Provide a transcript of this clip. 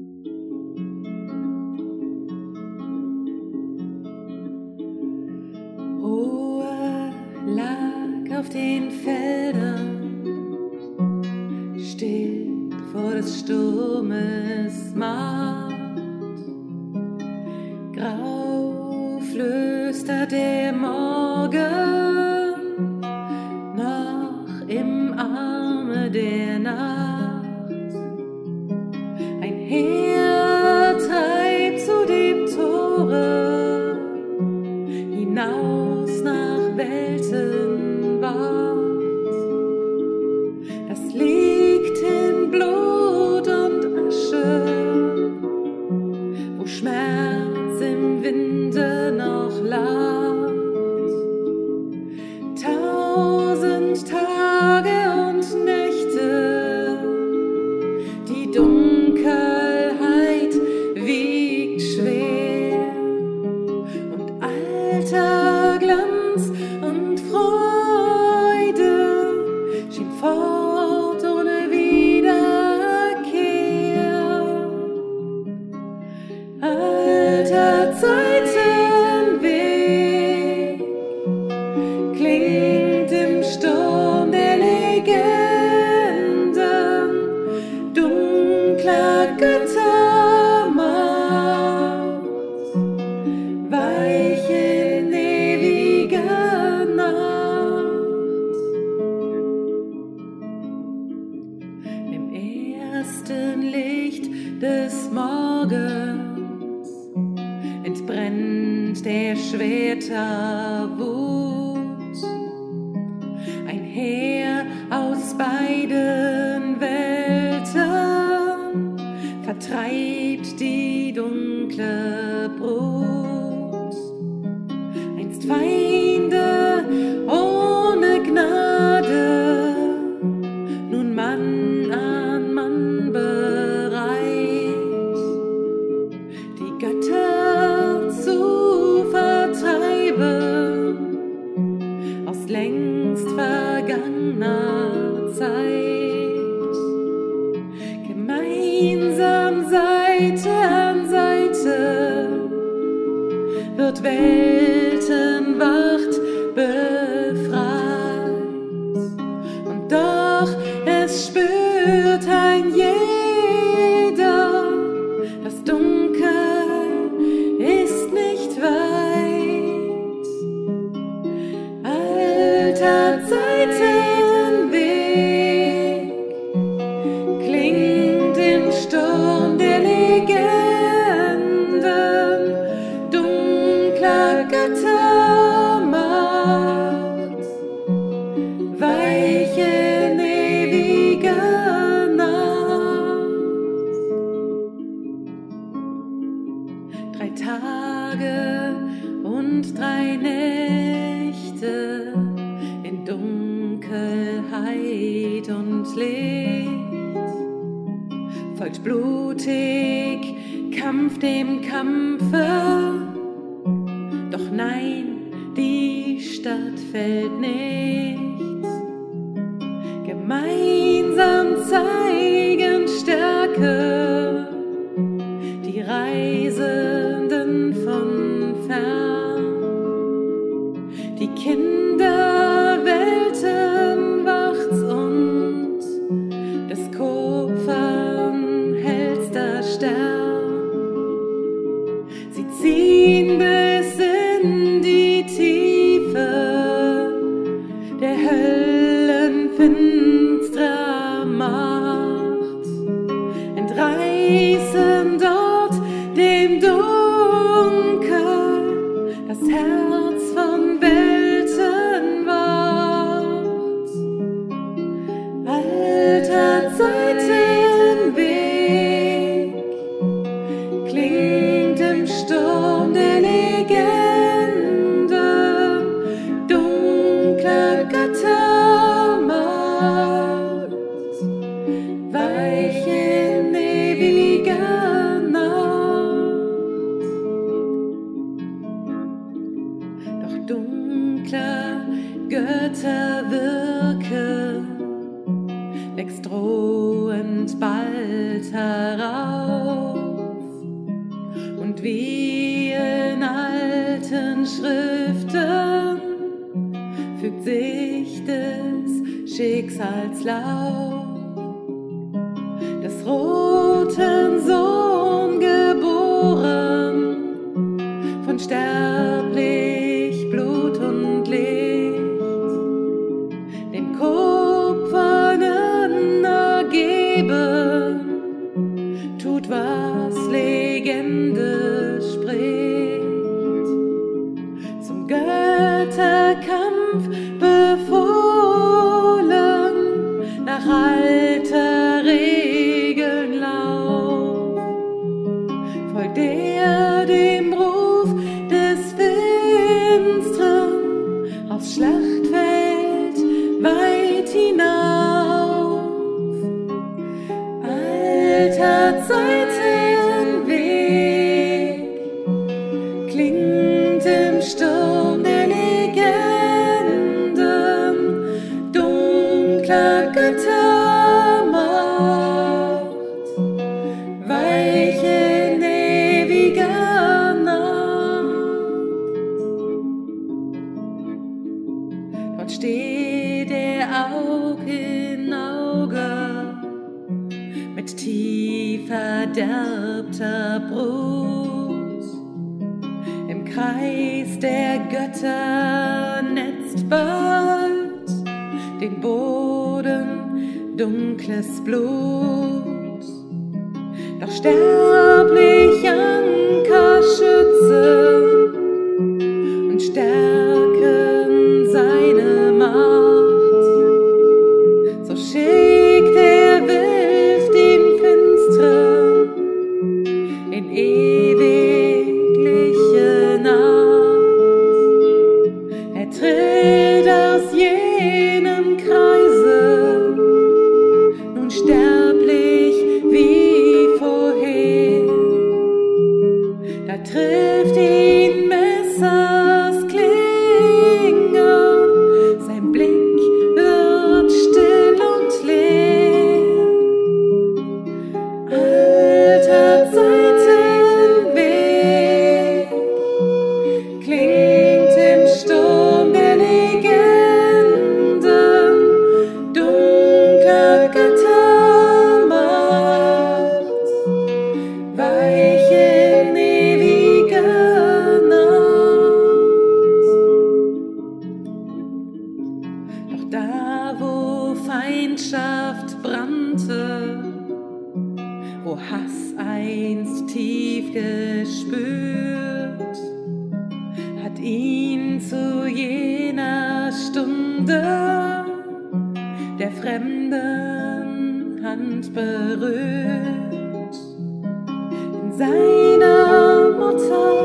Ruhe lag auf den Feldern, still vor des Sturmes Macht. Grau flüstert der Morgen noch im Arme der Nacht. Ein Heer treibt zu dem Tore hinaus nach Weltenwart. Das liegt in Blut und Asche, wo Schmerz im Winde noch lacht. 1000 Tage und Nächte, die Dunkelheit wiegt schwer, und alter Glanz und Freude schien fort ohne Wiederkehr. Alter Zeitenweg klingt im Sturm der Legenden, dunkler Göttermacht, weich in ewiger Nacht. Im ersten Licht des Morgens entbrennt der Schwerter Wut. Ein Heer aus beiden Welten vertreibt die dunkle Brut. Einst Feinde ohne Gnade, nun Mann an Mann bereit, die Götter zu vertreiben aus längst vergangener Zeit. Gemeinsam Seite an Seite wird Weltenwacht befreit, und doch es spürt ein jeder, das Dunkel ist nicht weit. Alter Zeitenweg klingt im Sturm der Legenden, dunkler Göttermacht, weich in ewiger Nacht. 3 Tage und 3 Nächte in Dunkelheit und Licht, folgt blutig Kampf dem Kampfe, doch nein, die Stadt fällt nichts. Gemeinsam zeigen Stärke die Reisenden von fern, die Kinder Weltenwachts und des Kupfern hellster Stern. Sie ziehen bis in die Tiefe der Höllen finstrer Macht, entreißen dort dem Dunkel das Herz von Weltenwacht. Alter Zeitenweg klingt im Sturm der Legenden, dunkler Göttermacht, weich in ewiger Nacht. Doch dunkler Götter wirken, wächst drohend bald herauf. Und wie in alten Schriften fügt sich des Schicksalslauf des roten Sohn geboren, von sterblich Blut und Licht, dem Kupfernen ergeben, tut, was Legende spricht, zum Götterkampf befohlen, nach alter Regeln lauf, folgt er dem Ruf des Finstern aufs Schlachtfeld weit hinauf. Alter Zeitenweg klingt im Sturm der Legenden, dunkler Göttermacht, weich in ewiger Nacht. Dort steht er Aug in Auge mit tief verderbter Brust. Im Kreis der Götter netzt bald den Boden dunkles Blut. Doch sterblich Anker schützen und stärken seine Macht. So schickt er wild den Finstern in ewigliche Nacht. Er tritt aus jenem Kreise, nun sterblich wie vorher. Da trifft ihn Messers Klinge, sein Blick wird still und leer. Alter Zeitenweg klingt im Sturm der Legenden, dunkler Göttermacht, weich in ewiger Nacht. Doch da, wo Feindschaft brannte, wo Hass einst tief gespürt, hat ihn zu jener Stunde der fremden Hand berührt. In seiner Mutter